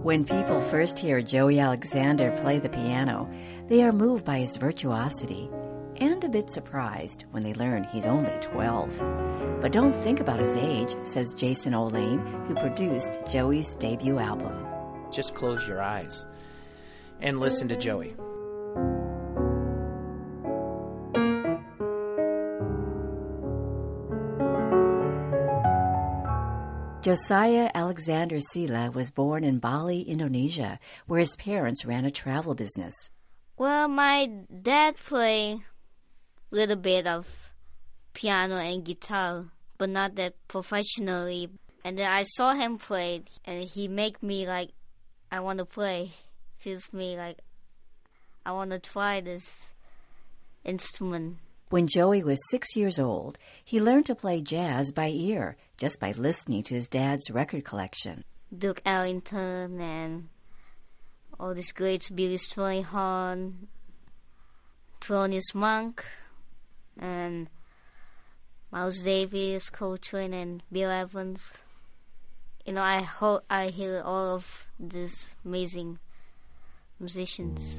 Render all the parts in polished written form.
When people first hear Joey Alexander play the piano, they are moved by his virtuosity and a bit surprised when they learn he's only 12. But don't think about his age, says Jason Olaine, who produced Joey's debut album. Just close your eyes and listen to Joey. Josiah Alexander Sila was born in Bali, Indonesia, where his parents ran a travel business. Well, my dad played a little bit of piano and guitar, but not that professionally. And then I saw him play, and he made me like, I want to play. Feels me like, I want to try this instrument. When Joey was 6 years old, he learned to play jazz by ear, just by listening to his dad's record collection. Duke Ellington and all these greats, Billy Strayhorn, Thelonious Monk, and Miles Davis, Coltrane, and Bill Evans. You know, I hear all of these amazing musicians.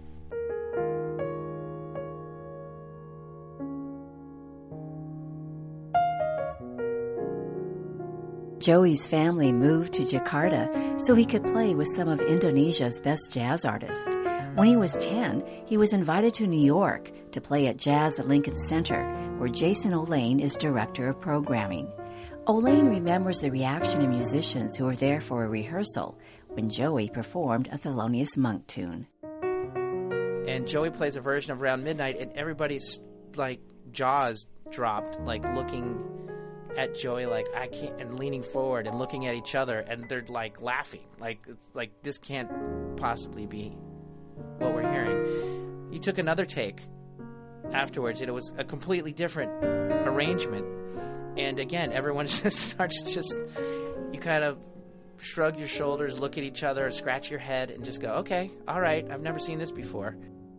Joey's family moved to Jakarta so he could play with some of Indonesia's best jazz artists. When he was 10, he was invited to New York to play at Jazz at Lincoln Center, where Jason Olaine is director of programming. Olaine remembers the reaction of musicians who were there for a rehearsal when Joey performed a Thelonious Monk tune. And Joey plays a version of Around Midnight, and everybody's like jaws dropped, like looking at Joey like, I can't, and leaning forward and looking at each other, and they're like laughing, like this can't possibly be what we're hearing. He took another take afterwards, and it was a completely different arrangement. And again, everyone just starts you kind of shrug your shoulders, look at each other, scratch your head, and just go, okay, all right, I've never seen this before.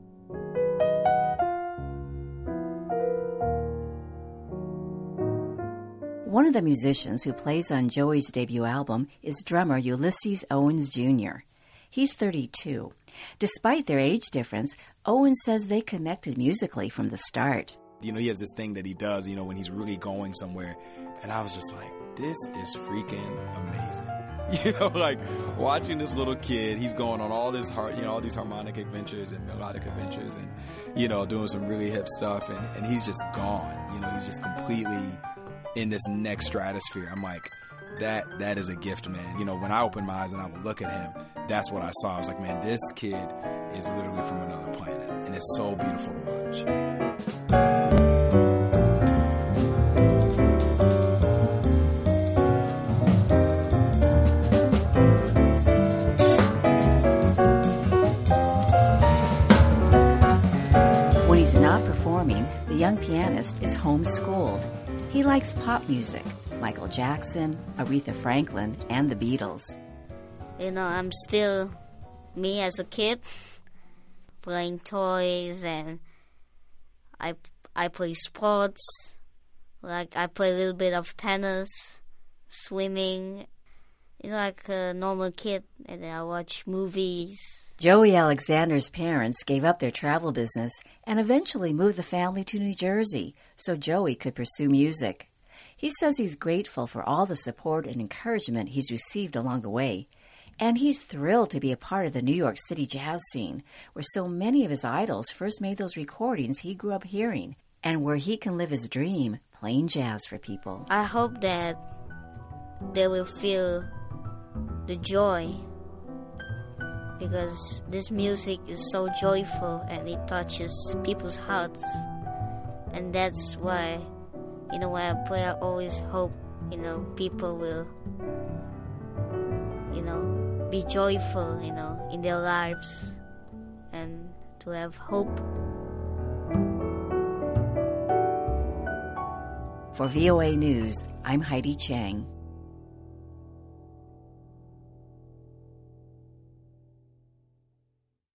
One of the musicians who plays on Joey's debut album is drummer Ulysses Owens Jr. He's 32. Despite their age difference, Owens says they connected musically from the start. You know, he has this thing that he does, you know, when he's really going somewhere. And I was just like, this is freaking amazing. You know, like watching this little kid, he's going on all this all these harmonic adventures and melodic adventures and, you know, doing some really hip stuff. And he's just gone. You know, he's just completely in this next stratosphere. I'm like, that is a gift, man. You know, when I open my eyes and I would look at him, that's what I saw. I was like, man, this kid is literally from another planet. And it's so beautiful to watch. When he's not performing, the young pianist is homeschooled. He likes pop music, Michael Jackson, Aretha Franklin, and the Beatles. You know, I'm still me as a kid, playing toys, and I play sports. Like, I play a little bit of tennis, swimming. You know, like a normal kid, and then I watch movies. Joey Alexander's parents gave up their travel business and eventually moved the family to New Jersey so Joey could pursue music. He says he's grateful for all the support and encouragement he's received along the way, and he's thrilled to be a part of the New York City jazz scene, where so many of his idols first made those recordings he grew up hearing, and where he can live his dream playing jazz for people. I hope that they will feel the joy, because this music is so joyful and it touches people's hearts. And that's why, you know, when I play, I always hope, you know, people will, you know, be joyful, you know, in their lives and to have hope. For VOA News, I'm Heidi Chang.